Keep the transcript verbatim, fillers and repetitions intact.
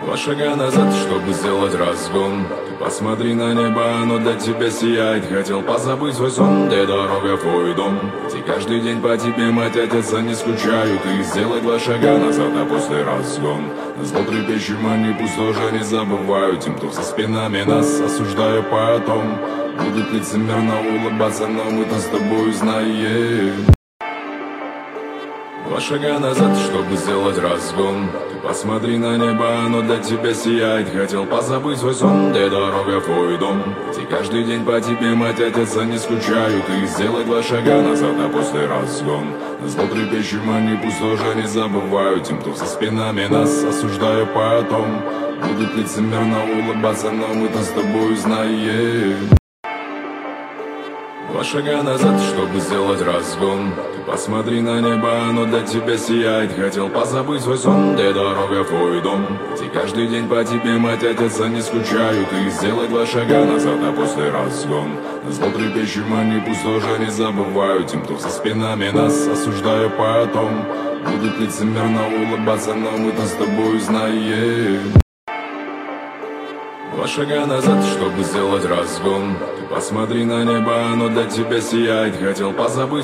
Два шага назад, чтобы сделать разгон. Ты посмотри на небо, оно для тебя сияет. Хотел позабыть свой сон, где дорога в твой дом. Где каждый день по тебе мать, отец, они скучают. И сделай два шага назад, а после разгон. Назло трепещем они, пусть тоже не забывают. Тем, кто за спинами нас осуждая потом, будут лицемерно улыбаться, но мы-то с тобой знаем. Два шага назад, чтобы сделать разгон. Ты посмотри на небо, оно для тебя сияет. Хотел позабыть свой сон, где дорога в твой дом. Где каждый день по тебе мать, отец, они скучают. И сделай два шага назад, а после разгон. Назло трепещем они, пусть тоже не забывают. Тем, кто за спинами нас осуждая потом, будут лицемерно улыбаться, но мы-то с тобой знаем. Два шага назад, чтобы сделать разгон. Ты посмотри на небо, оно для тебя сияет. Хотел позабыть свой сон, где дорога в твой дом. Где каждый день по тебе мать, отец, они скучают. И сделай два шага назад, а после разгон. Назло трепещем они, пусть тоже не забывают. Тем, кто за спинами нас осуждая потом, будут лицемерно улыбаться, но мы-то с тобой знаем. Два шага назад, чтобы сделать разгон. Ты посмотри на небо, оно для тебя сияет. Хотел позабыть